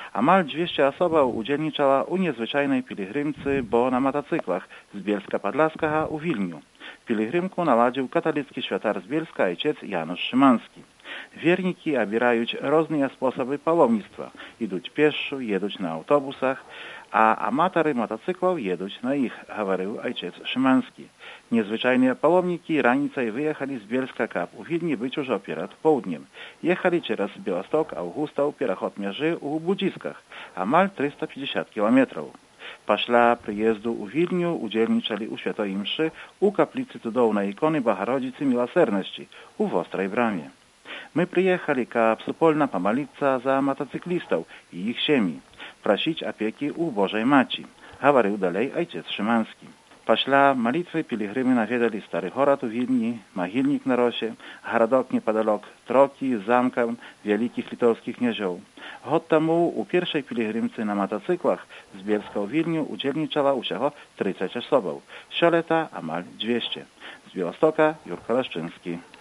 Amal 200 osób udzielniczała u niezwyczajnej pielgrzymcy, bo na motocyklach z Bielska Podlaskiego u Wilniu. Pielgrzymku naładził katolicki świętar z Bielska ojciec Janusz Szymanski. Wierniki obierają różne sposoby pałomnictwa. Idą pieszo, jedą na autobusach, a amatory motocyklów jedą na ich, говорил ojciec Szymanski. Niezwyczajne pałomniki ranicą wyjechali z Bielska Kap u Wilni być już opierad południem. Jechali przez Białystok, Augustów, Pierachot Mierzy u Budziskach, amal 350 kilometrów. Після приїзду у Вільню удільничали у Святої Мши у каплиці цудовної ікони Богородиці Милосердності у Вострой Брамі. Мы приехали, как супольно помолиться за мотоциклистов и их семьи, просить опеки у Божьей Матери, говорил далее отец Шиманский. Після молитви пилигримы наведали старый город у Вильни, могильник на Росе, городок неподалок Троки, замков великих литовских князів. Год тому у першej пилигримці на мотоциклах з Bielska u Wilniu udzielniczała усього 30 особ. Щолета амаль 200. З Białegostoka Jurko Leszczyński.